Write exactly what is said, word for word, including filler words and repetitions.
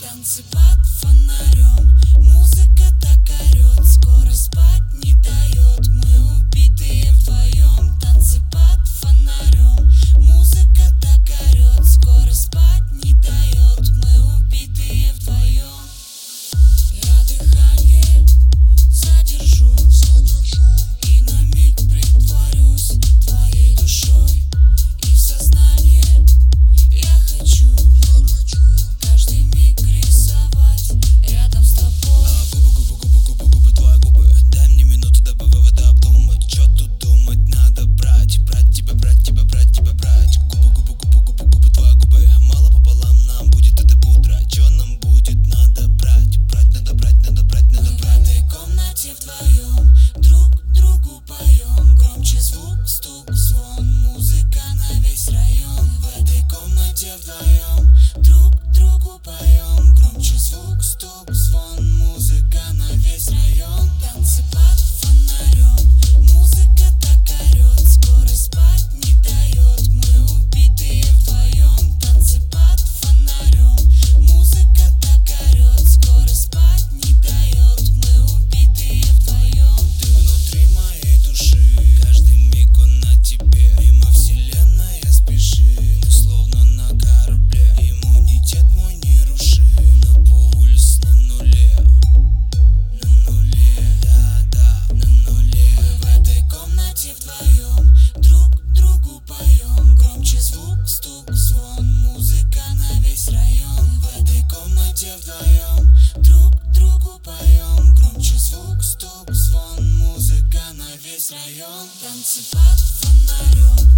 Танцы под фонарем, музыка так орет, скорость спать не дает. Мы убитые вдвоем. Танцы под фонарем, музыка так орет, скорость спать не дает. Мы убитые вдвоем. Я дыхание задержу и на миг притворюсь твоей душой. И в сознание я хочу каждый миг рисовать рядом с тобой. А губы, губы, губы, губы, губы, твои губы. Дай мне минуту до вывода обдумать. Чё тут думать, надо брать, брать тебя, брать тебя, брать тебя, брать. Губы, губы, губы, губы, губы, твои губы. Мало пополам нам будет это пудра. Чё нам будет, надо брать, брать, надо брать, надо брать, надо брать. В этой комнате вдвоем друг другу поем. Громче звук, стук, звон, музыка на весь район. В этой комнате вдвоем друг другу поем. Громче звук, стук, звон, музыка на весь район. Танцы под фонарем, музыка так орет, скорость спать не дает. Мы убитые вдвоем. Танцы под фонарем, музыка так орет, скорость спать не дает. Мы убитые вдвоем. Ты внутри моей души, каждый миг он на тебе. Мимо вселенная спеши, ты словно на корабле. Иммунитет мой не руши, на пульс на нуле, на нуле, да-да, на нуле. В этой комнате вдвоем друг другу поем. Громче звук, стук, звон, музыка на весь район. В этой комнате вдвоем друг другу поем. Громче звук, стук, звон, музыка на весь район. Танцы под фонарем,